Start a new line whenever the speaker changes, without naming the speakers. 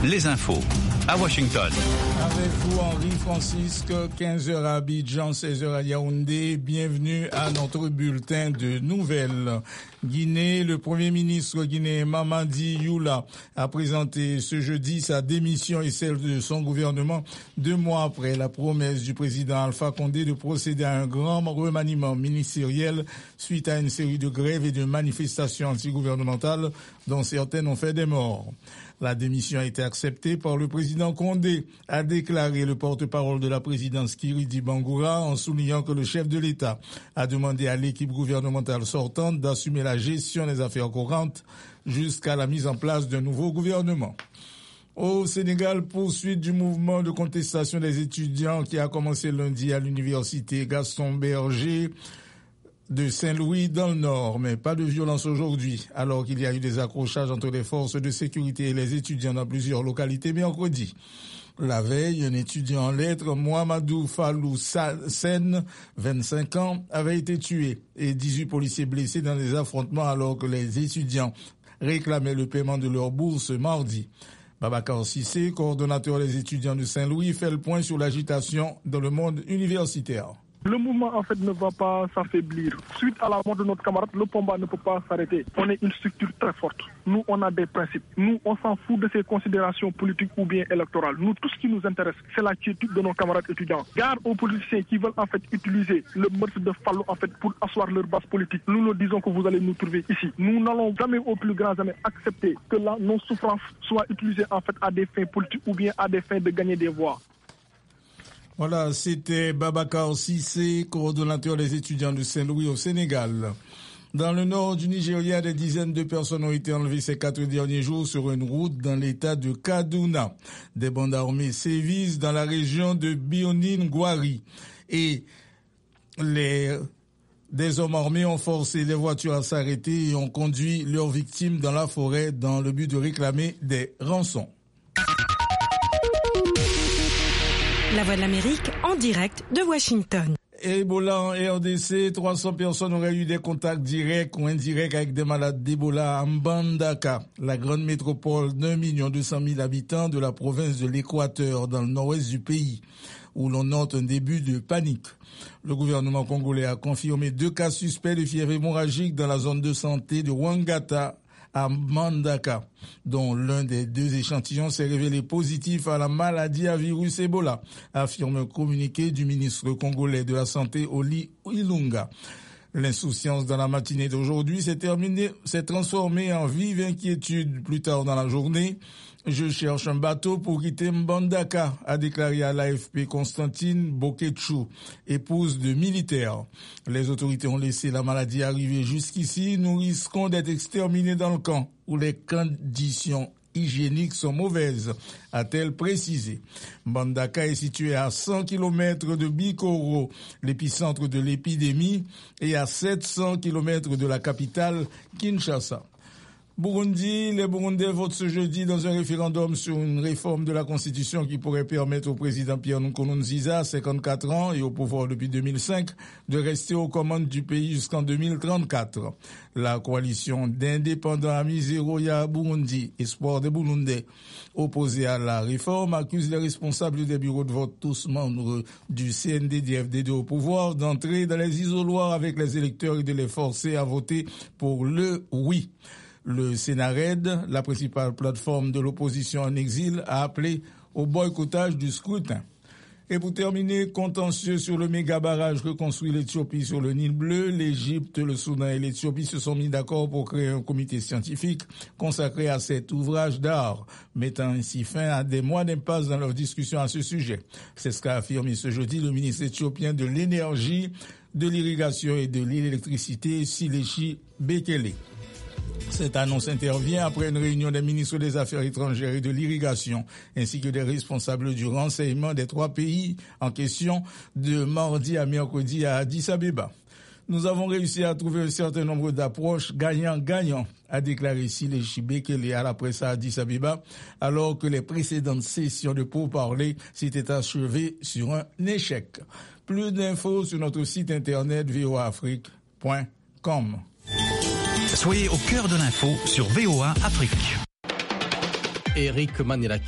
les infos à Washington.
Avec vous, Henri Francisque, 15h à Abidjan, 16h à Yaoundé. Bienvenue à notre bulletin de nouvelles. Guinée, le Premier ministre guinéen Mamadi Youla a présenté ce jeudi sa démission et celle de son gouvernement 2 mois après la promesse du président Alpha Condé de procéder à un grand remaniement ministériel suite à une série de grèves et de manifestations antigouvernementales dont certaines ont fait des morts. La démission a été acceptée par le président Condé, a déclaré le porte-parole de la présidence Kiridi Bangoura en soulignant que le chef de l'État a demandé à l'équipe gouvernementale sortante d'assumer la gestion des affaires courantes jusqu'à la mise en place d'un nouveau gouvernement. Au Sénégal, poursuite du mouvement de contestation des étudiants qui a commencé lundi à l'université Gaston Berger de Saint-Louis dans le Nord, mais pas de violence aujourd'hui, alors qu'il y a eu des accrochages entre les forces de sécurité et les étudiants dans plusieurs localités mercredi. La veille, un étudiant en lettres, Mohamedou Fallou Sen, 25 ans, avait été tué et 18 policiers blessés dans des affrontements alors que les étudiants réclamaient le paiement de leur bourse mardi. Babacar Cissé, coordonnateur des étudiants de Saint-Louis, fait le point sur l'agitation dans le monde universitaire.
Le mouvement, en fait, ne va pas s'affaiblir. Suite à la mort de notre camarade, le combat ne peut pas s'arrêter. On est une structure très forte. Nous, on a des principes. Nous, on s'en fout de ces considérations politiques ou bien électorales. Nous, tout ce qui nous intéresse, c'est la quiétude de nos camarades étudiants. Garde aux politiciens qui veulent, en fait, utiliser le meurtre de Fallou, en fait, pour asseoir leur base politique. Nous nous disons que vous allez nous trouver ici. Nous n'allons jamais, au plus grand jamais, accepter que nos souffrances soient utilisées, en fait, à des fins politiques ou bien à des fins de gagner des voix.
Voilà, c'était Babacar Cissé, coordonnateur des étudiants de Saint-Louis au Sénégal. Dans le nord du Nigeria, des dizaines de personnes ont été enlevées ces 4 derniers jours sur une route dans l'état de Kaduna. Des bandes armées sévissent dans la région de Bionin-Gwari et des hommes armés ont forcé les voitures à s'arrêter et ont conduit leurs victimes dans la forêt dans le but de réclamer des rançons.
La Voix de l'Amérique en direct de Washington.
Ebola en RDC, 300 personnes auraient eu des contacts directs ou indirects avec des malades d'Ebola à Mbandaka, la grande métropole d'1,2 million habitants de la province de l'Équateur dans le nord-ouest du pays, où l'on note un début de panique. Le gouvernement congolais a confirmé 2 cas suspects de fièvre hémorragique dans la zone de santé de Wangata, à Mbandaka, dont l'un des 2 échantillons s'est révélé positif à la maladie à virus Ebola, affirme un communiqué du ministre congolais de la Santé, Oli Ilunga. L'insouciance dans la matinée d'aujourd'hui s'est transformée en vive inquiétude plus tard dans la journée. Je cherche un bateau pour quitter Mbandaka, a déclaré à l'AFP Constantine Boketchou, épouse de militaires. Les autorités ont laissé la maladie arriver jusqu'ici. Nous risquons d'être exterminés dans le camp où les conditions hygiéniques sont mauvaises, a-t-elle précisé. Mbandaka est situé à 100 km de Bikoro, l'épicentre de l'épidémie, et à 700 km de la capitale, Kinshasa. Burundi, les Burundais votent ce jeudi dans un référendum sur une réforme de la Constitution qui pourrait permettre au président Pierre Nkurunziza, 54 ans et au pouvoir depuis 2005, de rester aux commandes du pays jusqu'en 2034. La coalition d'indépendants Amizeroya Burundi, espoir des Burundais, opposés à la réforme, accuse les responsables des bureaux de vote, tous membres du CNDD-FDD au pouvoir, d'entrer dans les isoloirs avec les électeurs et de les forcer à voter pour le oui. Le Sénarède, la principale plateforme de l'opposition en exil, a appelé au boycottage du scrutin. Et pour terminer, contentieux sur le méga barrage que construit l'Éthiopie sur le Nil Bleu, l'Égypte, le Soudan et l'Éthiopie se sont mis d'accord pour créer un comité scientifique consacré à cet ouvrage d'art, mettant ainsi fin à des mois d'impasse dans leurs discussions à ce sujet. C'est ce qu'a affirmé ce jeudi le ministre éthiopien de l'énergie, de l'irrigation et de l'électricité, Sileshi Bekele. Cette annonce intervient après une réunion des ministres des Affaires étrangères et de l'irrigation, ainsi que des responsables du renseignement des 3 pays en question de mardi à mercredi à Addis Abeba. Nous avons réussi à trouver un certain nombre d'approches gagnant-gagnant, a déclaré Sileshi Bekele à la presse à Addis Abeba, alors que les précédentes sessions de pourparlers s'étaient achevées sur un échec. Plus d'infos sur notre site internet voaafrique.com.
Soyez au cœur de l'info sur VOA Afrique.
Eric Manila.